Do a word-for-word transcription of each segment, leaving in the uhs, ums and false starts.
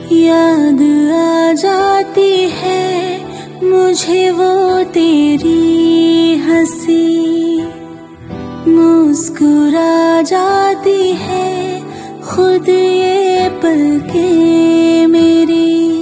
याद आ जाती है मुझे वो तेरी हंसी, मुस्कुरा जाती है खुद ये पलकें मेरी।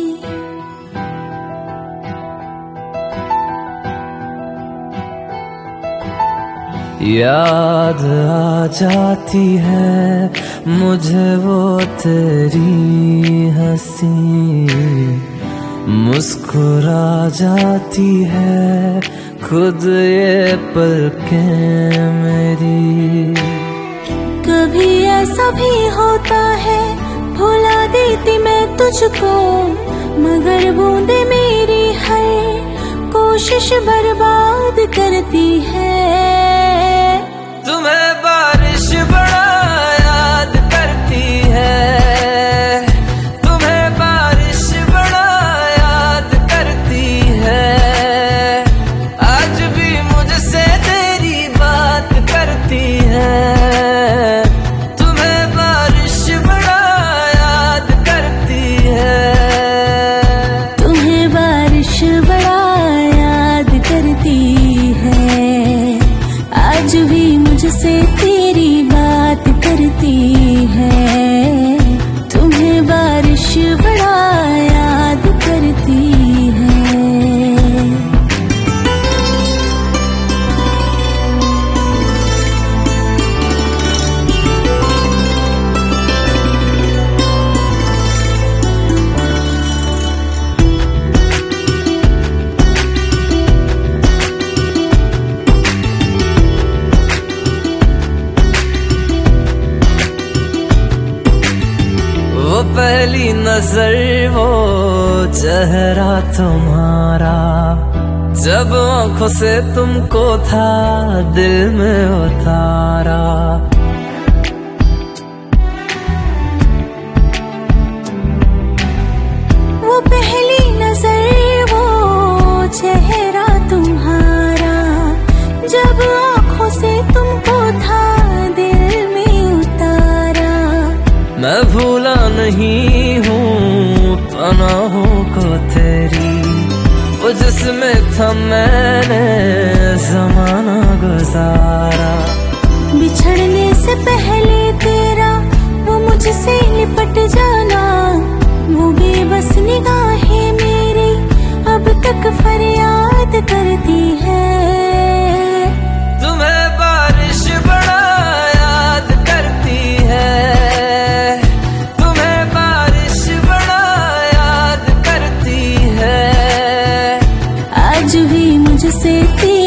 याद आ जाती है मुझे वो तेरी हंसी, मुस्कुरा जाती है खुद ये पलकें मेरी। कभी ऐसा भी होता है भुला देती मैं तुझको, मगर बूंदे मेरी हर कोशिश बर्बाद करती है। तुम्हें बारिश बड़ा याद करती है, तुम्हें बारिश बड़ा याद करती है, आज भी मुझसे तेरी बात करती है। तुम्हें बारिश बड़ा याद करती है, तुम्हें बारिश बड़ा याद करती है, आज भी मुझसे तेरी बात करती है। तुम्हें बारिश बड़ा याद करती है। पहली नजर वो चेहरा तुम्हारा, जब आंखों से तुमको था दिल में उतारा। वो पहली नजर वो चेहरा तुम्हारा, जब आंखों से तुमको था दिल में उतारा। मैं भूला नहीं हूँ पनाहों को तेरी, वो जिसमें था मैंने ज़माना गुजारा। बिछड़ने से पहले तेरा वो मुझसे लिपट जाना, वो बेबस निगाहें मेरी अब तक फरियाद करती है। तुम्हें बारिश बड़ा याद करती है, तुम्हें बारिश बड़ा याद करती है, आज भी मुझसे